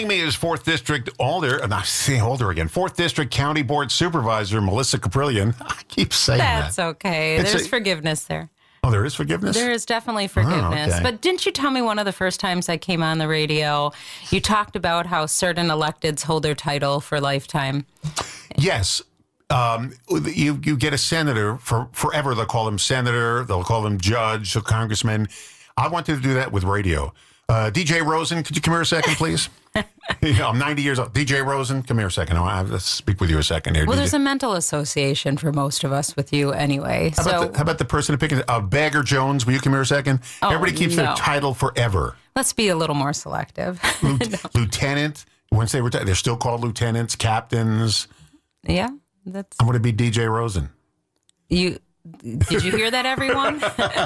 Joining me is 4th District Alder, I'm not saying Alder again, 4th District County Board Supervisor Melissa Caprillion. I keep saying That's that. okay. There's forgiveness there. Oh, there is forgiveness? There is definitely forgiveness. Oh, okay. But didn't you tell me one of the first times I came on the radio, you talked about how certain electeds hold their title for lifetime? Yes. You get a senator for forever. They'll call him senator. They'll call him judge or congressman. I wanted to do that with radio. DJ Rosen, could you come here a second, please? I'm 90 years old. DJ Rosen, come here a second. I have to speak with you a second here. Well, there's a mental association for most of us with you anyway. How about the person picking Bagger Jones? Will you come here a second? Everybody keeps their title forever. Let's be a little more selective. Lieutenant. Once they retire, they're still called lieutenants, captains. Yeah, I'm going to be DJ Rosen. Did you hear that, everyone?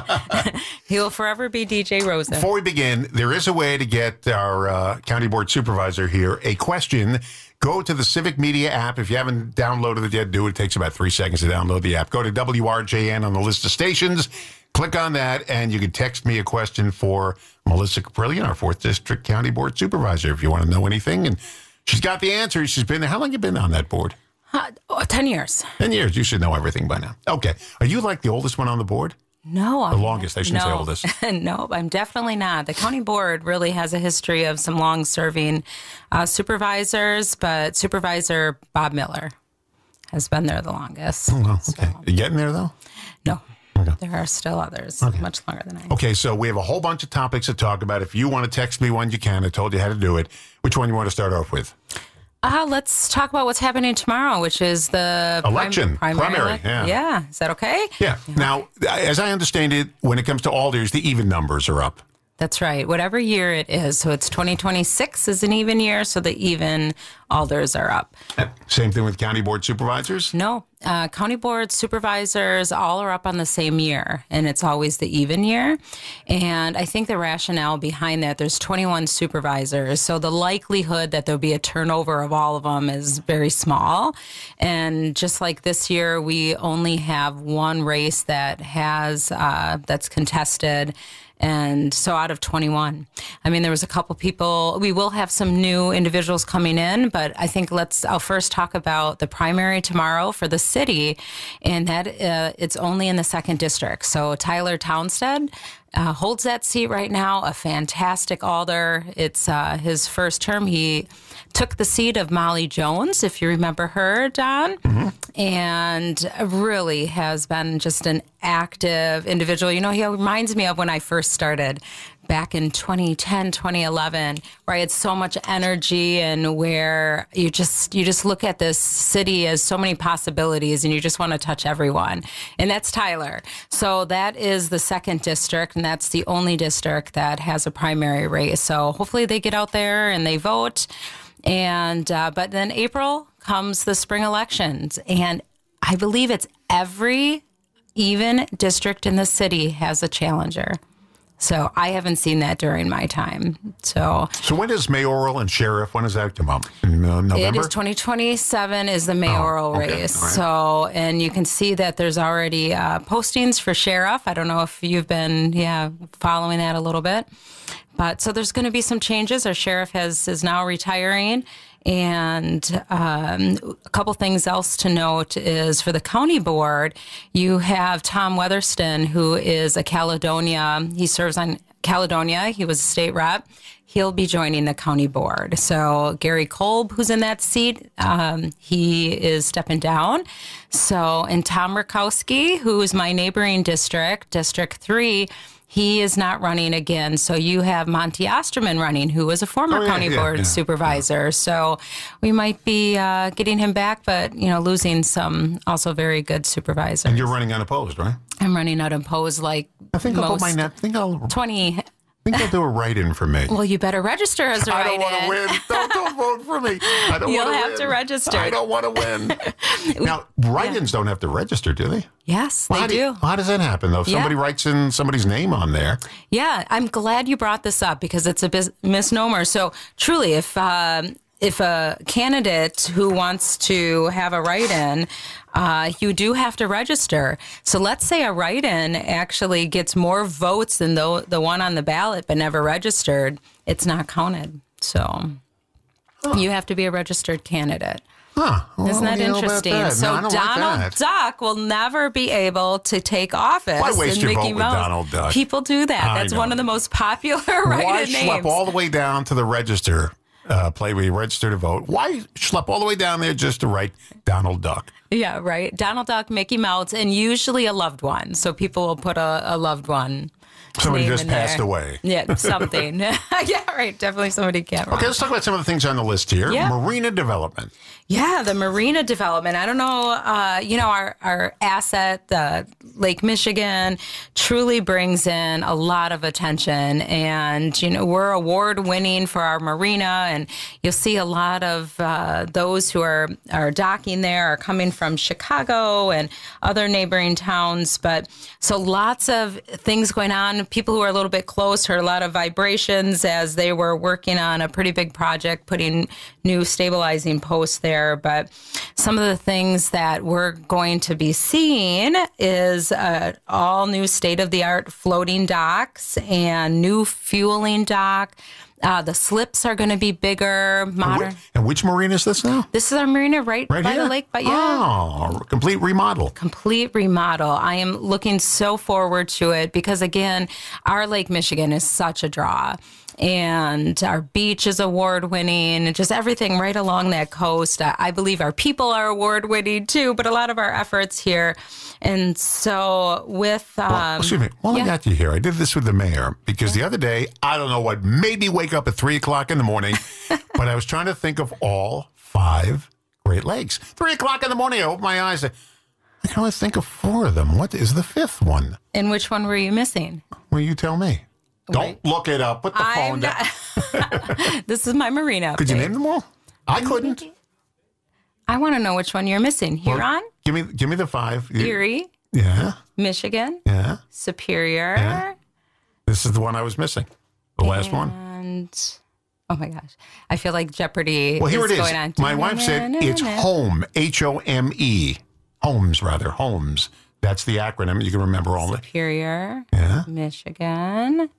He will forever be DJ Rosen. Before we begin, there is a way to get our county board supervisor here a question. Go to the Civic Media app. If you haven't downloaded it yet, do it. It takes about 3 seconds to download the app. Go to WRJN on the list of stations. Click on that, and you can text me a question for Melissa Caprillion, our 4th District County Board Supervisor, if you want to know anything. And she's got the answers. She's been there. How long have you been on that board? 10 years. 10 years. You should know everything by now. Okay. Are you like the oldest one on the board? No. The longest. I shouldn't say oldest. No, I'm definitely not. The county board really has a history of some long-serving supervisors, but Supervisor Bob Miller has been there the longest. Oh, well, okay. You getting there, though? No. Okay. There are still others much longer than I am. Okay, so we have a whole bunch of topics to talk about. If you want to text me one, you can. I told you how to do it. Which one you want to start off with? Let's talk about what's happening tomorrow, which is the primary. Yeah. Is that okay? Yeah. Now, as I understand it, when it comes to alders, the even numbers are up. That's right. Whatever year it is. So it's 2026 is an even year, so the even alders are up. Same thing with county board supervisors? No. County board supervisors all are up on the same year, and it's always the even year. And I think the rationale behind that, there's 21 supervisors, so the likelihood that there'll be a turnover of all of them is very small. And just like this year, we only have one race that has that's contested. And so out of 21, I mean, there was a couple people, we will have some new individuals coming in, but I think I'll first talk about the primary tomorrow for the city, and that it's only in the 2nd district. So Tyler Townsend holds that seat right now, a fantastic alder. It's his first term. He took the seat of Molly Jones, if you remember her, Don, and really has been just an active individual. You know, he reminds me of when I first started back in 2010, 2011, where I had so much energy and where you just look at this city as so many possibilities and you just want to touch everyone. And that's Tyler. So that is the 2nd district, and that's the only district that has a primary race. So hopefully they get out there and they vote. And but then April comes the spring elections, and I believe it's every even district in the city has a challenger. So I haven't seen that during my time. So when does mayoral and sheriff, when does that come up? In November? It is 2027 is the mayoral race. Right. So, and you can see that there's already postings for sheriff. I don't know if you've been following that a little bit. But so there's going to be some changes. Our sheriff is now retiring. And a couple things else to note is for the county board, you have Tom Weatherston, who is a Caledonia. He serves on Caledonia. He was a state rep. He'll be joining the county board. So Gary Kolb, who's in that seat, he is stepping down. So, and Tom Rakowski, who is my neighboring district, District 3, he is not running again. So you have Monty Osterman running, who was a former county board supervisor. Yeah. So we might be getting him back, but, losing some also very good supervisors. And you're running unopposed, right? I'm running unopposed like I think I'll put my net. I think I'll do a write-in for me. Well, you better register as a write-in. I don't want to win. Don't vote for me. I don't want to win. You'll have to register. I don't want to win. Now, write-ins don't have to register, do they? Yes, they do. How does that happen, though? If somebody writes in somebody's name on there. Yeah, I'm glad you brought this up because it's a misnomer. So, truly, if a candidate who wants to have a write-in, you do have to register. So let's say a write-in actually gets more votes than the one on the ballot but never registered. It's not counted. So You have to be a registered candidate. Huh. Well, Isn't that you know about interesting? that. So No, I don't like Donald that. Duck will never be able to take office. Why waste in your Mickey vote with Mouse. Donald Duck? People do that. I That's know. one of the most popular Why write-in schlep names. all the way down to the register play where you register to vote? Why schlep all the way down there just to write Donald Duck? Yeah, right. Donald Duck, Mickey Mouse, and usually a loved one. So people will put a loved one. Somebody name just in passed there. away. Yeah, something. Yeah, right. Definitely somebody can't. Okay, let's talk about some of the things on the list here. Yeah. Marina development. Yeah, the marina development. I don't know, our asset, the Lake Michigan, truly brings in a lot of attention. And, we're award winning for our marina. And you'll see a lot of those who are docking there are coming from Chicago and other neighboring towns. But so lots of things going on. People who are a little bit close heard a lot of vibrations as they were working on a pretty big project, putting new stabilizing posts there. But some of the things that we're going to be seeing is all new state-of-the-art floating docks and new fueling dock. The slips are going to be bigger, modern. And which marina is this now? This is our marina right by here? the lake. But yeah. Oh, complete remodel. Complete remodel. I am looking so forward to it because, again, our Lake Michigan is such a draw. And our beach is award-winning, and just everything right along that coast. I believe our people are award-winning, too, but a lot of our efforts here. And so with... Excuse me. While I got you here, I did this with the mayor because the other day, I don't know what made me wake up at 3 o'clock in the morning, but I was trying to think of all 5 Great Lakes. 3 o'clock in the morning, I opened my eyes. I can only think of 4 of them. What is the 5th one? And which one were you missing? Well, you tell me. Don't look it up. Put the phone down. This is my marina. Could you update. name them all? I couldn't. I want to know which one you're missing. Huron, Give me the 5. Erie, Yeah. Michigan, Yeah. Superior, Yeah. This is the one I was missing. The last one. and oh my gosh, I feel like Jeopardy. Well, here it is. Going on. My wife said it's home. HOME. Homes, rather. Homes. That's the acronym. You can remember all of it. Superior, Yeah. Michigan,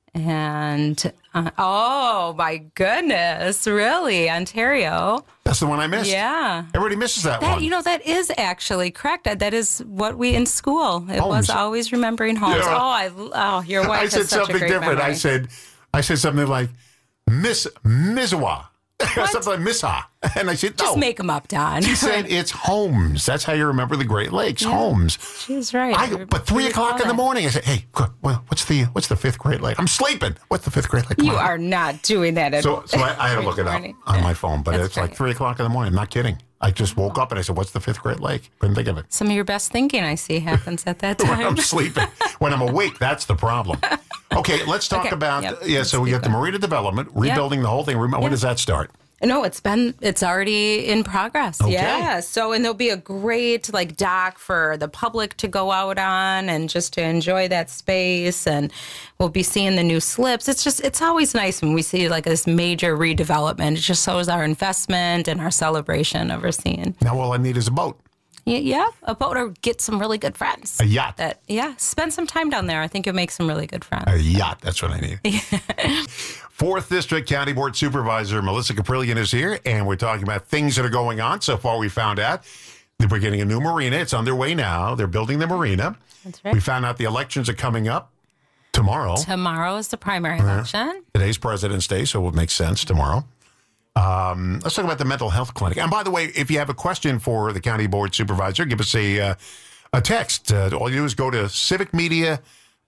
and oh my goodness, really, Ontario. That's the one I missed. Yeah. Everybody misses that one. That is actually correct. That is what we in school. It was Homes. always remembering homes. Yeah. Your wife I has said such a something great different. memory. I said something like Misawa. Something like Missa. And I said, no. Just make them up, Don. She said it's homes. That's how you remember the Great Lakes. Homes. She's right. But 3 o'clock in the morning, I said, hey, what's the 5th Great Lake? I'm sleeping. What's the 5th Great Lake? Come You on. are not doing that at So I had to look it up morning. on my phone, but That's it's like great. 3 o'clock in the morning. I'm not kidding. I just woke up and I said, what's the 5th Great Lake? Couldn't think of it. Some of your best thinking I see happens at that When time. I'm sleeping. When I'm awake, that's the problem. Okay, let's talk Okay, about, yep. so we got the Marina development, rebuilding the whole thing. When does that start? No, it's already in progress. Okay. Yeah. So, and there'll be a great dock for the public to go out on and just to enjoy that space. And we'll be seeing the new slips. It's always nice when we see this major redevelopment. It just shows our investment and our celebration of seeing. Now all I need is a boat. Yeah, a boat or get some really good friends. A yacht. Spend some time down there. I think you'll make some really good friends. A yacht. That's what I need. 4th District County Board Supervisor Melissa Caprillion is here, and we're talking about things that are going on. So far, we found out that we're getting a new marina. It's underway now. They're building the marina. That's right. We found out the elections are coming up tomorrow. Tomorrow is the primary election. Today's President's Day, so it would make sense tomorrow. Let's talk about the mental health clinic. And by the way, if you have a question for the county board supervisor, give us a text. All you do is go to Civic Media.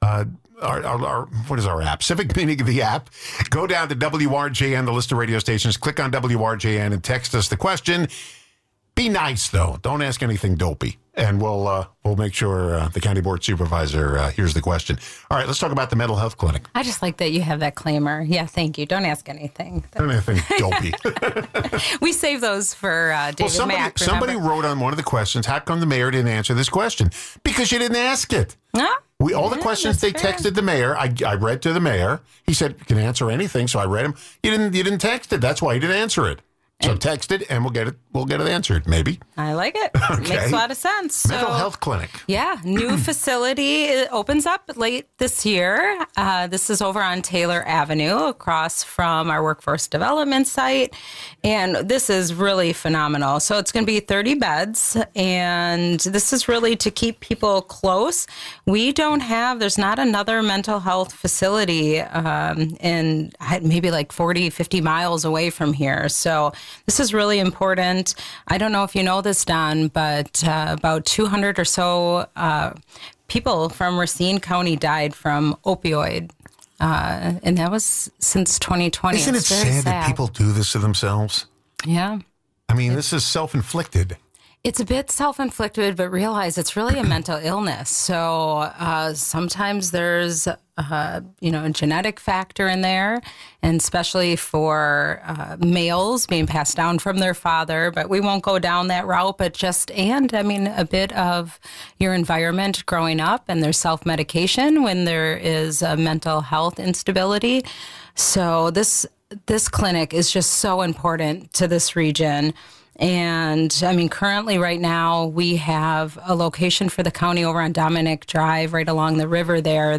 What is our app? Civic Media, the app. Go down to WRJN, the list of radio stations. Click on WRJN and text us the question. Be nice, though. Don't ask anything dopey. And we'll make sure the county board supervisor hears the question. All right, let's talk about the mental health clinic. I just like that you have that claimer. Yeah, thank you. Don't ask anything. Don't anything dopey. We save those for David Mack. Somebody wrote on one of the questions, how come the mayor didn't answer this question? Because you didn't ask it. Huh? All the questions they texted the mayor, I read to the mayor. He said, you can answer anything, so I read him. You didn't text it. That's why he didn't answer it. So text it and we'll get it answered, maybe. I like it. Okay. Makes a lot of sense. Mental health clinic. Yeah, new facility opens up late this year. This is over on Taylor Avenue across from our workforce development site. And this is really phenomenal. So it's going to be 30 beds. And this is really to keep people close. There's not another mental health facility in maybe like 40, 50 miles away from here. So this is really important. I don't know if you know this, Don, but about 200 or so people from Racine County died from opioid. And that was since 2020. Isn't it sad that people do this to themselves? Yeah. I mean, this is self-inflicted. It's a bit self-inflicted, but realize it's really a mental illness. So sometimes there's, a genetic factor in there, and especially for males being passed down from their father. But we won't go down that route. But a bit of your environment growing up, and there's self-medication when there is a mental health instability. So this clinic is just so important to this region. And currently right now we have a location for the county over on Dominic Drive right along the river there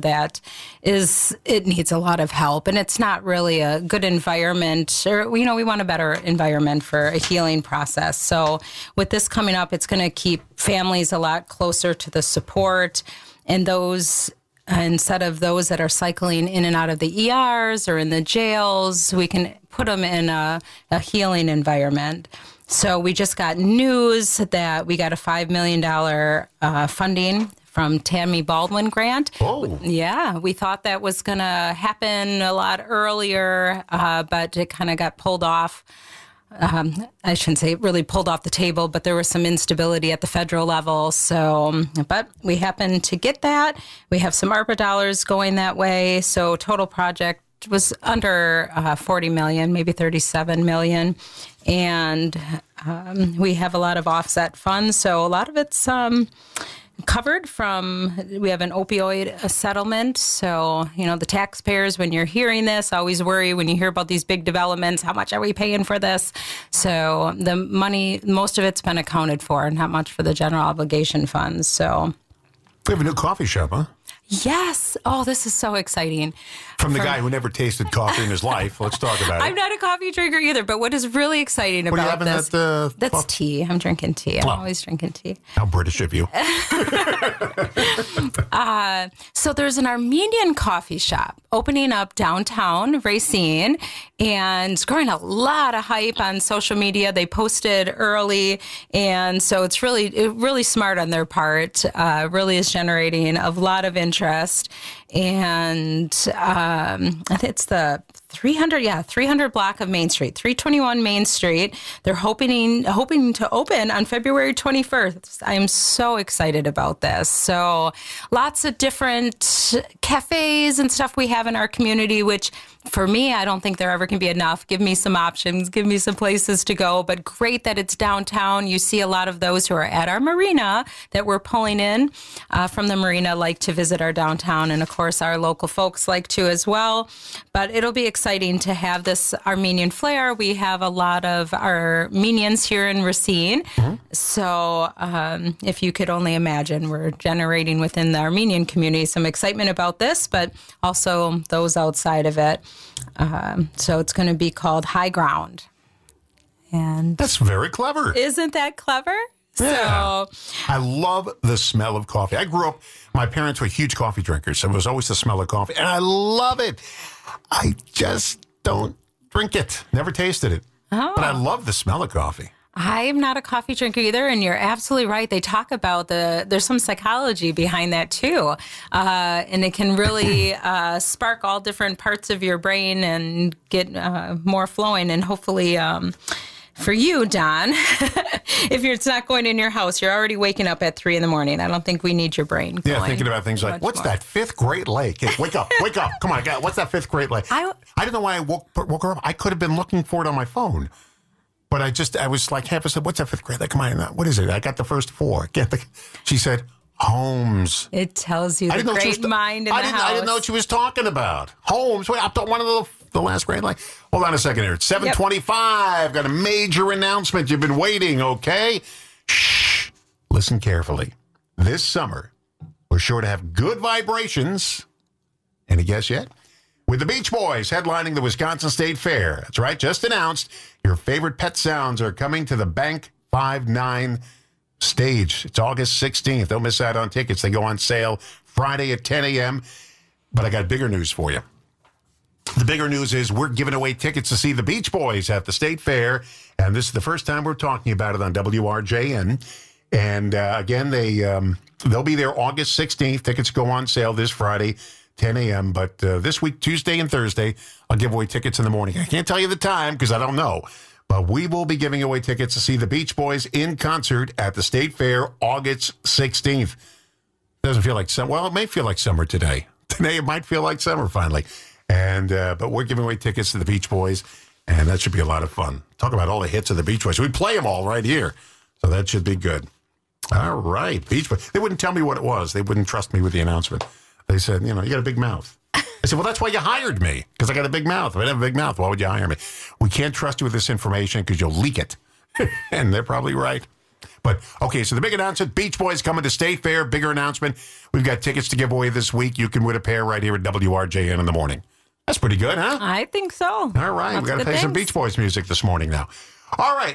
it needs a lot of help, and it's not really a good environment, or, we want a better environment for a healing process. So with this coming up, it's going to keep families a lot closer to the support, and instead of those that are cycling in and out of the ERs or in the jails, we can put them in a healing environment. So we just got news that we got a $5 million funding from Tammy Baldwin grant. Oh. Yeah, we thought that was going to happen a lot earlier, but it kind of got pulled off. I shouldn't say really pulled off the table, but there was some instability at the federal level. So, but we happened to get that. We have some ARPA dollars going that way. So total project was under 40 million, maybe 37 million. And we have a lot of offset funds. So a lot of it's covered we have an opioid settlement. So, the taxpayers, when you're hearing this, always worry when you hear about these big developments, how much are we paying for this? So the money, most of it's been accounted for, not much for the general obligation funds. So we have a new coffee shop, huh? Yes. Oh, this is so exciting. From the guy who never tasted coffee in his life. Let's talk about it. I'm not a coffee drinker either, but what is really exciting about this? That's tea. I'm drinking tea. I'm always drinking tea. How British of you. So there's an Armenian coffee shop opening up downtown Racine, and it's growing a lot of hype on social media. They posted early, and so it's really smart on their part. Really is generating a lot of interest. And it's the 300 block of Main Street, 321 Main Street. They're hoping to open on February 21st. I'm so excited about this. So lots of different cafes and stuff we have in our community, which for me, I don't think there ever can be enough. Give me some options, give me some places to go, but great that it's downtown. You see a lot of those who are at our marina that we're pulling in from the marina like to visit our downtown. And of course, our local folks like to as well. But it'll be exciting to have this Armenian flair. We have a lot of Armenians here in Racine. Mm-hmm. So if you could only imagine, we're generating within the Armenian community some excitement about this, but also those outside of it. So it's going to be called High Ground. And that's very clever. Isn't that clever? Yeah. So I love the smell of coffee. I grew up, my parents were huge coffee drinkers, so it was always the smell of coffee, and I love it. I just don't drink it. Never tasted it. Oh. But I love the smell of coffee. I'm not a coffee drinker either, and you're absolutely right. They talk about there's some psychology behind that too, and it can really spark all different parts of your brain and get more flowing, and hopefully for you, Don, if it's not going in your house, you're already waking up at 3 a.m. I don't think we need your brain going. Yeah, thinking about things like, what's that fifth Great Lake? Hey, wake up. Come on, what's that fifth Great Lake? I don't know why I woke her up. I could have been looking for it on my phone. But I was like half a second, what's that fifth grade? Like, come on, what is it? I got the first four. She said, Holmes. It tells you the great mind in the house. I didn't know what she was talking about. Holmes. Wait, I thought one of the the last grade line? Hold on a second here. It's 7:25. Got a major announcement. You've been waiting, okay? Shh. Listen carefully. This summer, we're sure to have good vibrations. Any guess yet? With the Beach Boys headlining the Wisconsin State Fair. That's right, just announced. Your favorite pet sounds are coming to the Bank 5-9 stage. It's August 16th. Don't miss out on tickets. They go on sale Friday at 10 a.m. But I got bigger news for you. The bigger news is we're giving away tickets to see the Beach Boys at the State Fair. And this is the first time we're talking about it on WRJN. And again, they'll be there August 16th. Tickets go on sale this Friday, 10 a.m. But this week, Tuesday and Thursday, I'll give away tickets in the morning. I can't tell you the time because I don't know. But we will be giving away tickets to see the Beach Boys in concert at the State Fair August 16th. Doesn't feel like summer. Well, it may feel like summer today. Today it might feel like summer finally. And but we're giving away tickets to the Beach Boys, and that should be a lot of fun. Talk about all the hits of the Beach Boys. We play them all right here, so that should be good. All right, Beach Boys. They wouldn't tell me what it was. They wouldn't trust me with the announcement. They said, you got a big mouth. I said, well, that's why you hired me, because I got a big mouth. If I didn't have a big mouth, why would you hire me? We can't trust you with this information because you'll leak it. And they're probably right. But, okay, so the big announcement, Beach Boys coming to State Fair, bigger announcement. We've got tickets to give away this week. You can win a pair right here at WRJN in the morning. That's pretty good, huh? I think so. All right, we got to play some Beach Boys music this morning now. All right,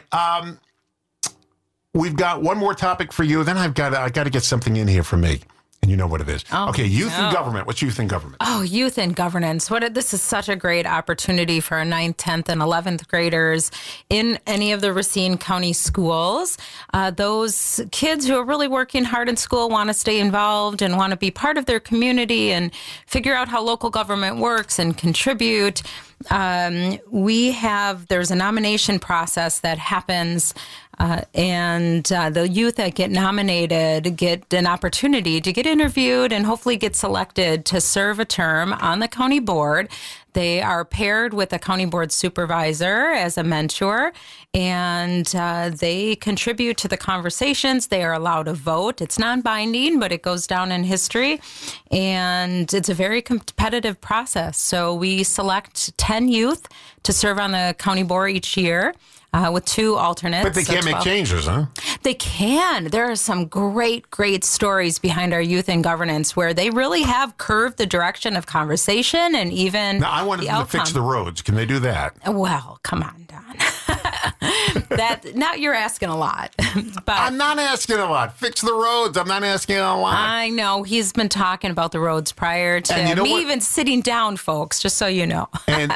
we've got one more topic for you. Then I got to get something in here for me. And you know what it is. Oh, okay, youth and government. What's youth and government? Oh, youth and governance. This is such a great opportunity for our 9th, 10th, and 11th graders in any of the Racine County schools. Those kids who are really working hard in school want to stay involved and want to be part of their community and figure out how local government works and contribute. There's a nomination process that happens, and the youth that get nominated get an opportunity to get interviewed and hopefully get selected to serve a term on the county board. They are paired with a county board supervisor as a mentor, and they contribute to the conversations. They are allowed to vote. It's non-binding, but it goes down in history, and it's a very competitive process. So we select 10 youth to serve on the county board each year. With 2 alternates. But they can't make changes, huh? They can. There are some great, great stories behind our youth and governance where they really have curved the direction of conversation and even Now, I wanted them to fix the roads. Can they do that? Well, come on, Don. Now you're asking a lot. But I'm not asking a lot. Fix the roads. I'm not asking a lot. I know. He's been talking about the roads prior to me even sitting down, folks, just so you know. and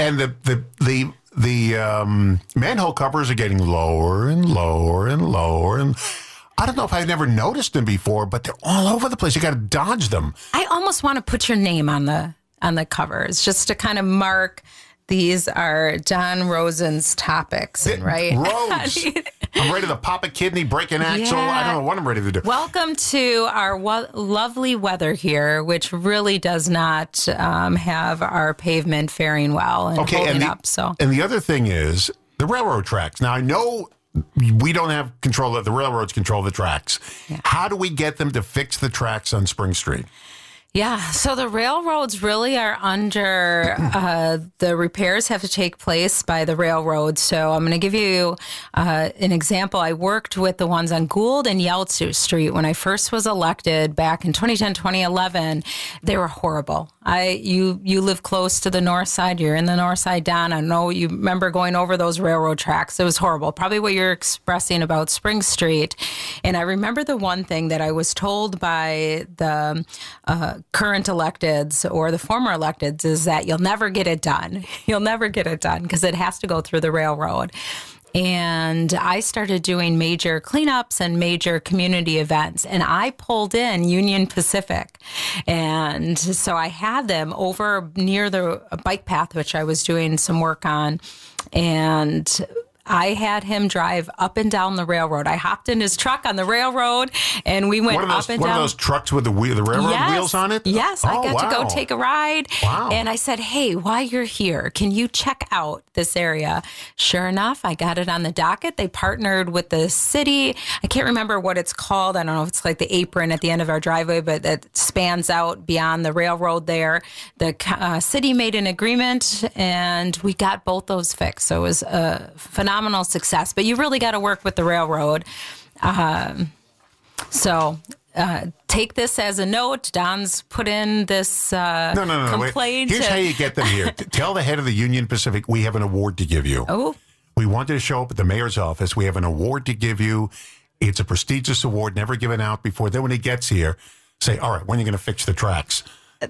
the manhole covers are getting lower and lower and lower. And I don't know if I've never noticed them before, but they're all over the place. You got to dodge them. I almost want to put your name on the covers just to kind of mark these are Don Rosen's topics, right? Roads. I'm ready to pop a kidney, break an axle. Yeah. I don't know what I'm ready to do. Welcome to our lovely weather here, which really does not have our pavement faring well and holding up. And the other thing is the railroad tracks. Now, I know we don't have control of the railroads control the tracks. Yeah. How do we get them to fix the tracks on Spring Street? Yeah, so the railroads really are under, the repairs have to take place by the railroad. So I'm going to give you an example. I worked with the ones on Gould and Yeltsin Street when I first was elected back in 2010, 2011. They were horrible. You live close to the north side. You're in the north side, Don. I know you remember going over those railroad tracks. It was horrible. Probably what you're expressing about Spring Street. And I remember the one thing that I was told by the current electeds or the former electeds is that you'll never get it done. You'll never get it done because it has to go through the railroad. And I started doing major cleanups and major community events. And I pulled in Union Pacific. And so I had them over near the bike path, which I was doing some work on. And I had him drive up and down the railroad. I hopped in his truck on the railroad, and we went up and down. One of those trucks with the railroad wheels on it? Yes, I got to go take a ride. Wow. And I said, hey, while you're here, can you check out this area? Sure enough, I got it on the docket. They partnered with the city. I can't remember what it's called. I don't know if it's like the apron at the end of our driveway, but that spans out beyond the railroad there. The city made an agreement, and we got both those fixed. So it was a phenomenal success. But you really got to work with the railroad. Take this as a note. Don's put in this complaint. Wait. Here's how you get them here. Tell the head of the Union Pacific we have an award to give you. Oh. We wanted to show up at the mayor's office. We have an award to give you. It's a prestigious award, never given out before. Then when he gets here, say, all right, when are you going to fix the tracks?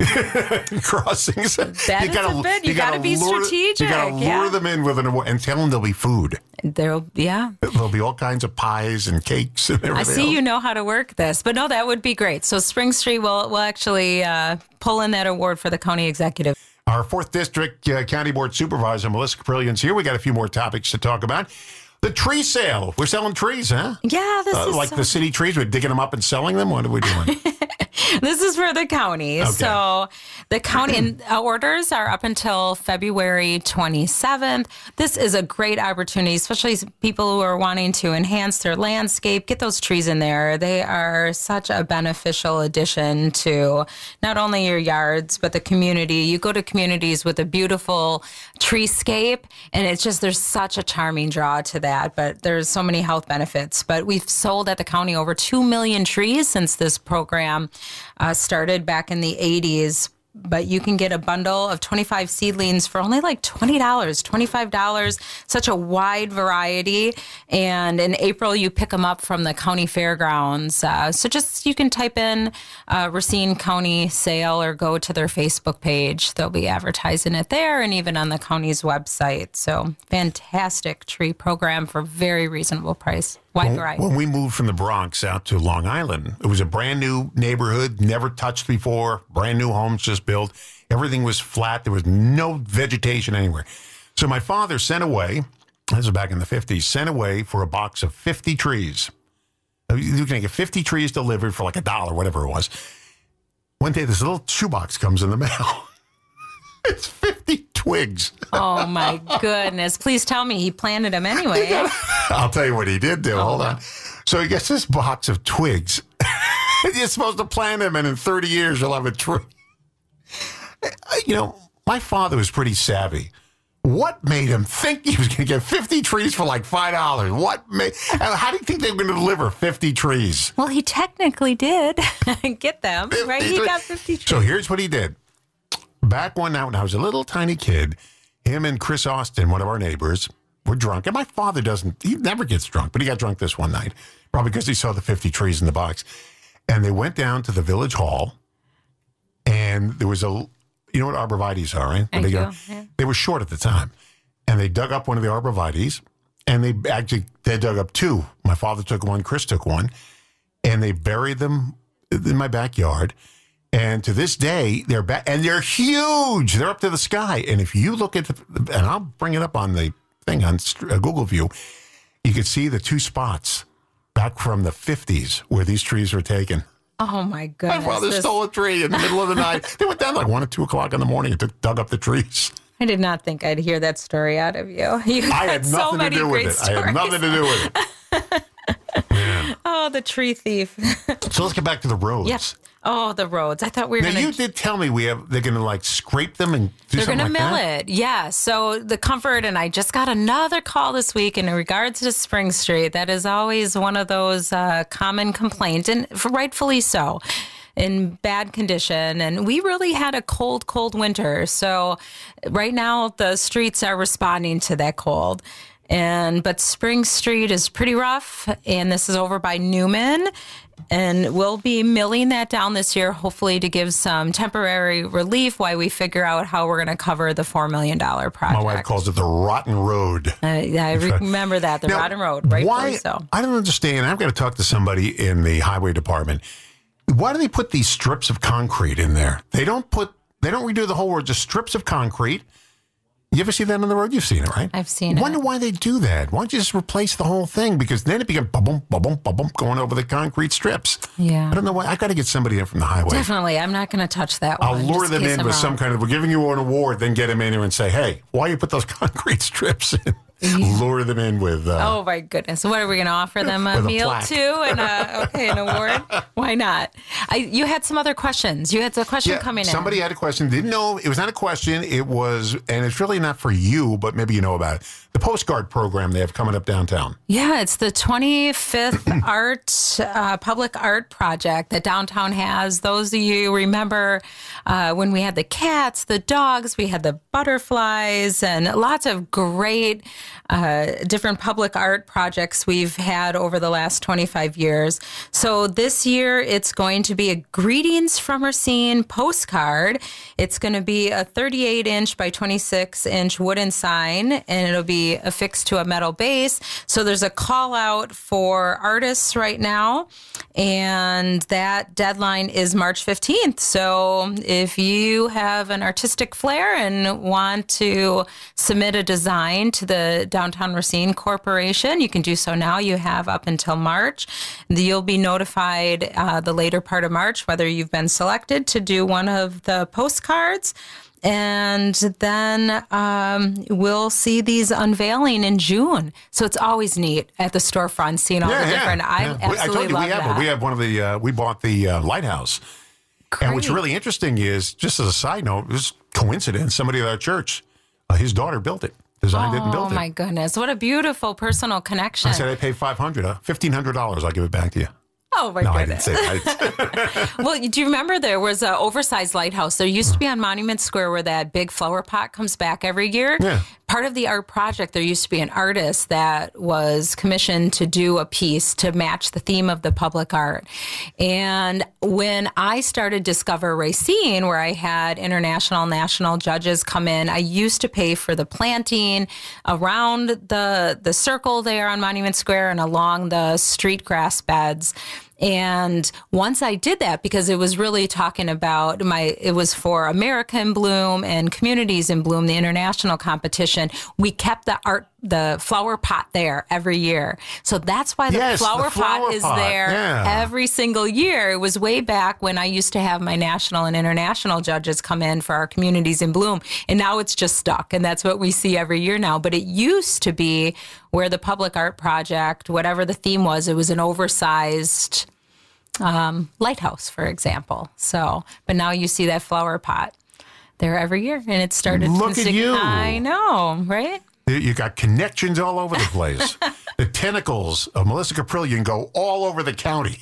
Crossings. You got to be strategic. You got to lure them in with an award and tell them there'll be food. There'll be all kinds of pies and cakes and everything. I see else. You know how to work this, but no, that would be great. So Spring Street will actually pull in that award for the county executive. Our 4th District County Board Supervisor, Melissa Caprillian's here. We got a few more topics to talk about. The tree sale. We're selling trees, huh? Yeah, this is like the city trees. We're digging them up and selling them. What are we doing? This is for the county. Okay. So the county and orders are up until February 27th. This is a great opportunity, especially people who are wanting to enhance their landscape. Get those trees in there. They are such a beneficial addition to not only your yards, but the community. You go to communities with a beautiful treescape, and it's just, there's such a charming draw to that. But there's so many health benefits. But we've sold at the county over 2 million trees since this program started back in the 80s. But you can get a bundle of 25 seedlings for only like $20, $25, such a wide variety. And in April, you pick them up from the county fairgrounds. So just, you can type in Racine County Sale or go to their Facebook page. They'll be advertising it there and even on the county's website. So fantastic tree program for very reasonable price. Wide variety. When we moved from the Bronx out to Long Island, it was a brand new neighborhood, never touched before, brand new homes just built. Everything was flat. There was no vegetation anywhere. So my father sent away, this was back in the 50s, sent away for a box of 50 trees. You can get 50 trees delivered for like $1, whatever it was. One day, this little shoebox comes in the mail. It's 50 twigs. Oh, my goodness. Please tell me he planted them anyway. I'll tell you what he did do. Hold on. So he gets this box of twigs. You're supposed to plant them, and in 30 years, you'll have a tree. You know, my father was pretty savvy. What made him think he was going to get 50 trees for like $5? How do you think they were going to deliver 50 trees? Well, he technically did get them, right? He got 50 trees. So here's what he did. Back one night when I was a little tiny kid, him and Chris Austin, one of our neighbors, were drunk. And my father he never gets drunk, but he got drunk this one night, probably because he saw the 50 trees in the box. And they went down to the village hall, and there was you know what arborvitaes are, right? I do, yeah. They were short at the time. And they dug up one of the arborvitaes, and they dug up 2. My father took one, Chris took one, and they buried them in my backyard. And to this day, they're back, and they're huge. They're up to the sky. And if you look at and I'll bring it up on the thing on Google View, you can see the 2 spots back from the 50s where these trees were taken. Oh, my goodness. My father stole a tree in the middle of the night. They went down like 1 or 2 o'clock in the morning and dug up the trees. I did not think I'd hear that story out of you. I had nothing to do with it. Stories. I had nothing to do with it. Yeah. Oh, the tree thief. So let's get back to the roads. Yes. Oh, the roads. I thought we were going to... You did tell me they're going to like scrape them and do they're something like that? They're going to mill it. Yeah. So the Comfort, and I just got another call this week in regards to Spring Street. That is always one of those common complaints, and rightfully so, in bad condition. And we really had a cold winter. So right now the streets are responding to that cold. But Spring Street is pretty rough, and this is over by Newman. And we'll be milling that down this year, hopefully to give some temporary relief while we figure out how we're going to cover the $4 million project. My wife calls it the Rotten Road. I remember that, the Rotten Road, rightfully so. I don't understand. I've got to talk to somebody in the highway department. Why do they put these strips of concrete in there? They don't redo the whole road, just strips of concrete. You ever see that on the road? You've seen it, right? I've seen it. Wonder why they do that. Why don't you just replace the whole thing? Because then it becomes bum bum going over the concrete strips. Yeah. I don't know why. I got to get somebody in from the highway. Definitely. I'm not going to touch that one. I'll lure them in with some kind of, we're giving you an award, then get them in here and say, hey, why you put those concrete strips in? Lure them in with... oh, my goodness. What are we going to offer them? A meal, too? And an award? Why not? You had some other questions. You had a question coming in. Somebody had a question. Didn't know. It was not a question. It was, and it's really not for you, but maybe you know about it. The postcard program they have coming up downtown. Yeah, it's the 25th public art project that downtown has. Those of you remember when we had the cats, the dogs, we had the butterflies, and lots of great different public art projects we've had over the last 25 years. So this year, it's going to be a Greetings from Racine postcard. It's going to be a 38-inch by 26-inch wooden sign, and it'll be affixed to a metal base. So there's a call out for artists right now, and that deadline is March 15th. So if you have an artistic flair and want to submit a design to the Downtown Racine Corporation, you can do so now. You have up until March. You'll be notified the later part of March whether you've been selected to do one of the postcards. And then we'll see these unveiling in June. So it's always neat at the storefront, seeing all the different. I absolutely love that. We have one of the. We bought the lighthouse, and what's really interesting is, just as a side note, it was coincidence. Somebody at our church, his daughter built it, designed it, and built it. Oh my goodness! What a beautiful personal connection. I said I paid $500, $1,500. I'll give it back to you. Oh, my goodness. I didn't say that. Well, do you remember there was an oversized lighthouse? There used to be on Monument Square where that big flower pot comes back every year. Yeah. Part of the art project, there used to be an artist that was commissioned to do a piece to match the theme of the public art. And when I started Discover Racine, where I had international, national judges come in, I used to pay for the planting around the circle there on Monument Square and along the street grass beds. And once I did that, because it was really talking about it was for America in Bloom and Communities in Bloom, the international competition, we kept the flower pot there every year. So that's why the flower pot is there every single year. It was way back when I used to have my national and international judges come in for our Communities in Bloom. And now it's just stuck. And that's what we see every year now. But it used to be where the public art project, whatever the theme was, it was an oversized lighthouse, for example. So, but now you see that flower pot there every year, and it started. Look at you! I know, right? You got connections all over the place. The tentacles of Melissa Caprillion go all over the county.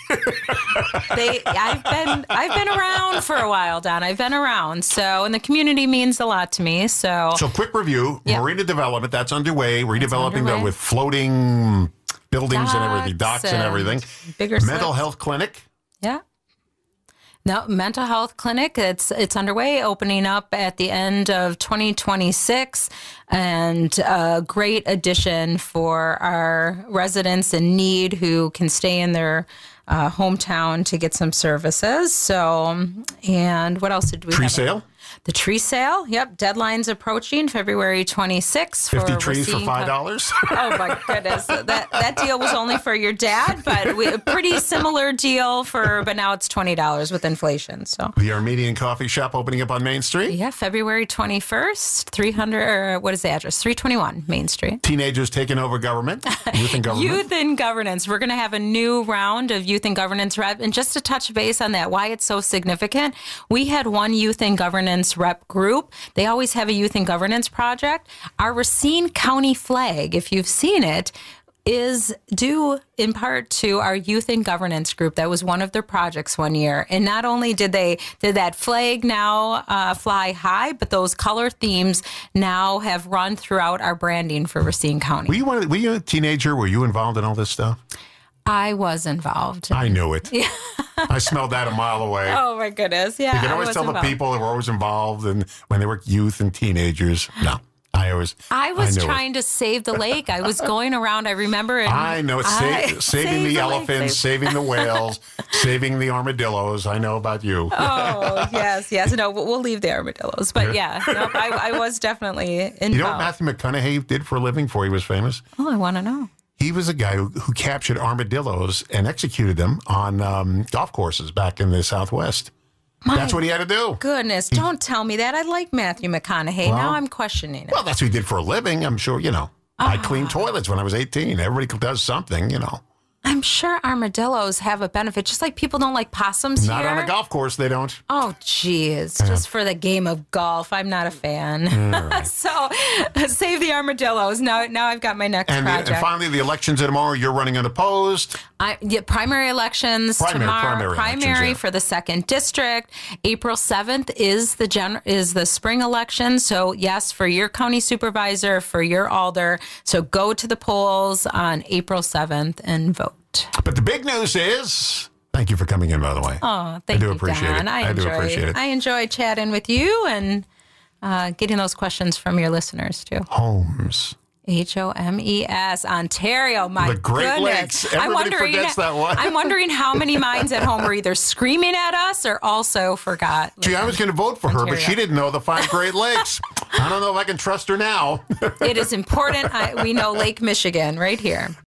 I've been around for a while, Don. I've been around. So, and the community means a lot to me. So quick review. Yep. Marina development, that's underway. Redeveloping with floating buildings and everything, docks and everything. Bigger mental health clinic. Yeah. No, mental health clinic. It's underway, opening up at the end of 2026, and a great addition for our residents in need who can stay in their hometown to get some services. So, and what else did we have? Tree sale? The tree sale, yep. Deadline's approaching February 26th. 50 trees for $5? Oh, my goodness. That deal was only for your dad, but a pretty similar deal but now it's $20 with inflation. So the Armenian Coffee Shop opening up on Main Street? Yeah, February 21st, 321 Main Street. Teenagers taking over government, youth in government. Youth in governance. We're going to have a new round of youth in governance rep. And just to touch base on that, why it's so significant, we had one youth in governance rep group. They always have a youth in governance project. Our Racine County flag, if you've seen it, is due in part to our youth in governance group. That was one of their projects one year. And not only did that flag now fly high, but those color themes now have run throughout our branding for Racine County. Were you a teenager? Were you involved in all this stuff? I was involved. I knew it. Yeah. I smelled that a mile away. Oh, my goodness. Yeah. You can always tell the people that were always involved and when they were youth and teenagers. No. I I was knew it. trying to save the lake. I was going around. I remember. And I know it's saving the elephants, saving the whales, saving the armadillos. I know about you. Oh, yes. No, we'll leave the armadillos. But yeah, nope, I was definitely involved. You know what Matthew McConaughey did for a living before he was famous? Oh, I want to know. He was a guy who captured armadillos and executed them on golf courses back in the Southwest. That's what he had to do. Goodness, don't tell me that. I like Matthew McConaughey. Now I'm questioning it. Well, that's what he did for a living. I'm sure, I cleaned toilets when I was 18. Everybody does something. I'm sure armadillos have a benefit, just like people don't like possums Not here. on a golf course, they don't. Oh, geez. Just for the game of golf. I'm not a fan. Right. So save the armadillos. Now I've got my next project. And finally, the elections are tomorrow. You're running unopposed. Primary elections tomorrow. Primary elections, for the 2nd District. April 7th is the spring election. So, yes, for your county supervisor, for your alder. So go to the polls on April 7th and vote. But the big news is, thank you for coming in, by the way. Oh, thank you, I do appreciate Don. it. I do appreciate it. I enjoy chatting with you and getting those questions from your listeners, too. Homes. Homes, Ontario. My the Great goodness. Lakes. Everybody forgets that one. I'm wondering how many minds at home were either screaming at us or also forgot. Gee, I was going to vote for her, but she didn't know the 5 Great Lakes. I don't know if I can trust her now. It is important. We know Lake Michigan right here.